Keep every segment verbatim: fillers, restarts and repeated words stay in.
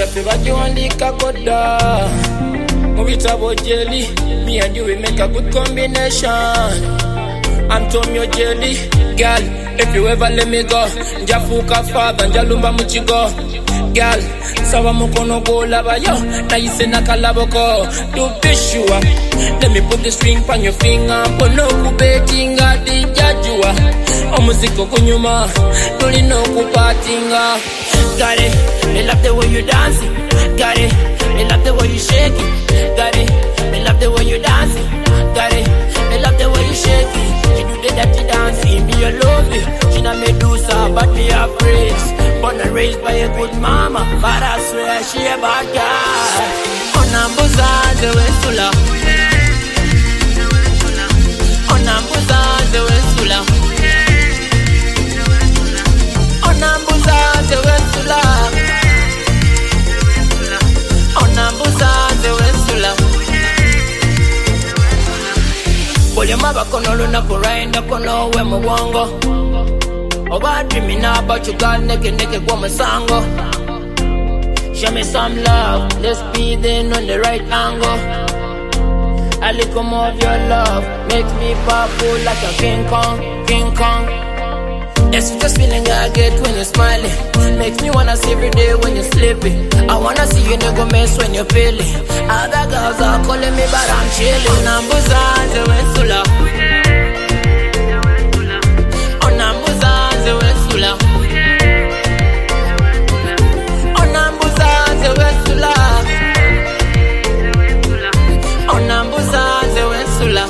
Yafe bajiwandika koda Mubitabo jelly. Me and you we make a good combination. I'm Tomio jelly. Girl, if you ever let me go Njafuka father, njalumba muchigo. Girl, sawa mukono go lava yo. Na yise nakalaboko. Do bishua. Let me put the string on your finger. Bono kubetinga di jajua. Omuziko kunyuma. Doli no kupatinga. Got it, they love the way you dancing. Got it, they love the way you shaking. Got it, they love the way you dancing. Got it, they love the way you shaking. She do the dirty dancing, me alone. She not Medusa, but me a praise. Born and raised by a good mama, but I swear she a bad guy. Onambuza the wesula. Onambuza the wesula. Onambuza the wesula. Onambuza the wesula. Bolyama kono luna kurainda kono we muwongo. Oba dreaming about you, girl, neke neke kwa masango. Show me some love, let's speed in on the right angle. A little more of your love makes me powerful like a King Kong, King Kong. That's just feeling I get when you're smiling. Makes me wanna see every day when you're sleeping. I wanna see you never mess when you're feeling. Other girls are calling me but I'm chilling. Onambuza the wesula. Onambuza the wesula. Onambuza the wesula. Onambuza the wesula.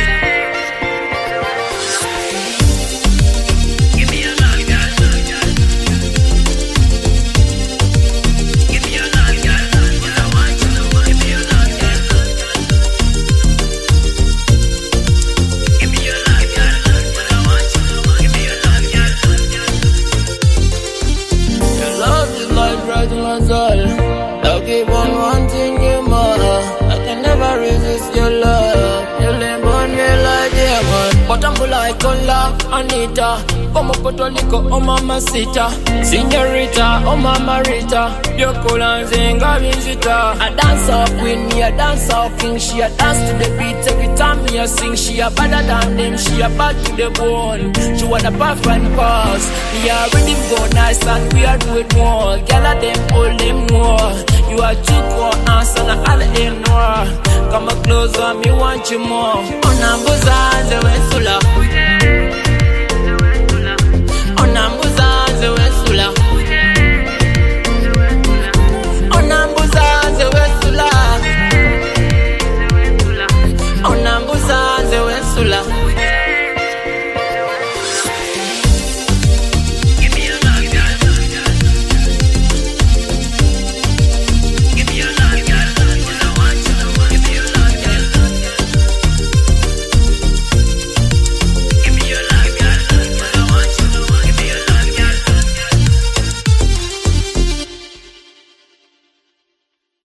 I'll keep on wanting you more. I can never resist your love. You live on me like diamond. But I'm like Kola, Anita. Oh my Potolico, oh mama Sita. Senorita, oh mama Rita. You're cool and zinga visitor. I dance up with me, I dance up king. She a dance to the beat every time me a sing. She a better than them, she a bad to the bone. She wanna puff and pass. We are ready go nice and we are doing more. Girl of them, all them more. You are too cool, answer and all them more. Come closer, me want you more. Onambuza the wesula.